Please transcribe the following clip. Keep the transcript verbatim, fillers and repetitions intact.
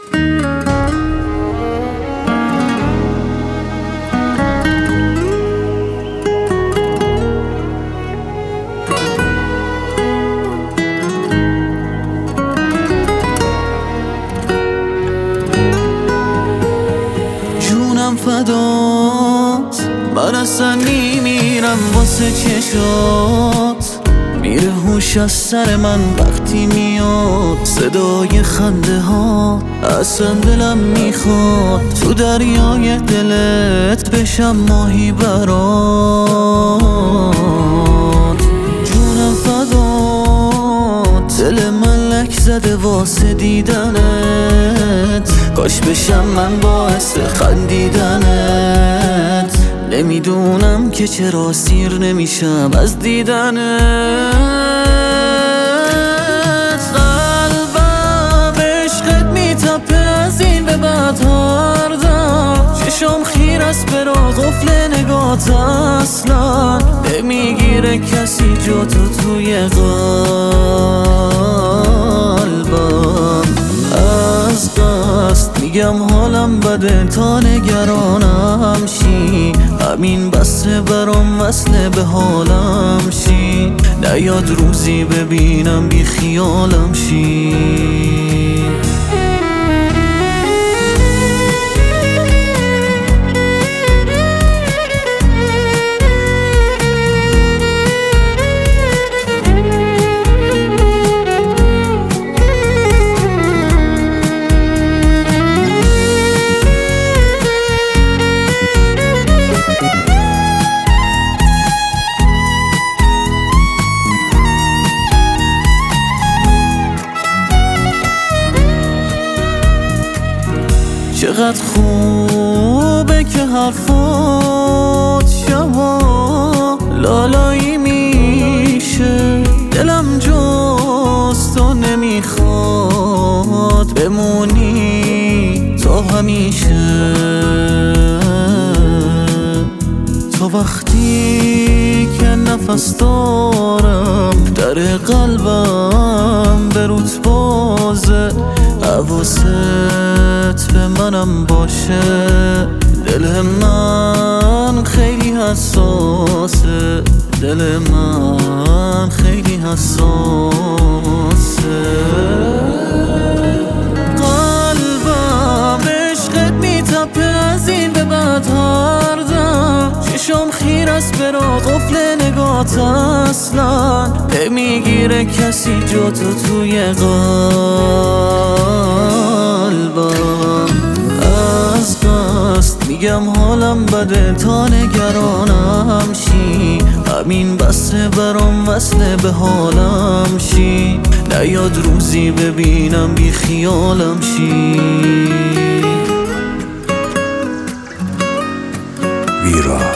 جونم فدات، من اصلا میمیرم واسه چشات. میره هوش از سر من وقتی میاد صدای خنده ها. اصلا دلم میخواد تو دریای دلت بشم ماهی برات. جونم فدات، دل من لک زده واسه دیدنت. کاش بشم من باعث خندیدنت. نمیدونم که چرا سیر نمیشم از دیدنت. قلبم عشقت میتپه از این به بعد هر دم. چشم خیر است برا قفل نگات، اصلا نمیگیره کسی جا تو توی قلبم. از قصد میگم حالم بده تا نگرانم شی. همین بسه برام وصله به حالم شی. نیاد روزی ببینم بی خیالم شی. چقدر خوبه که حرفات شبا لالایی میشه. دلم جز تو نمیخواد بمونی تا همیشه. تا وقتی که نفس دارم در قلبم به روت بازه. حواست به منم باشه. دل من خیلی حساسه. دل من خیلی حساسه. قلبم عشقت میتپه از این به بعد هر دم. چشم خیر است برا قفل نگات، اصلا نمیگیره کسی جا تو توی قلبم. از قصد میگم حالم بده تا نگرانم شی. همین بسه برام وصله به حالم شی. نیاد روزی ببینم بی خیالم شی. ویرا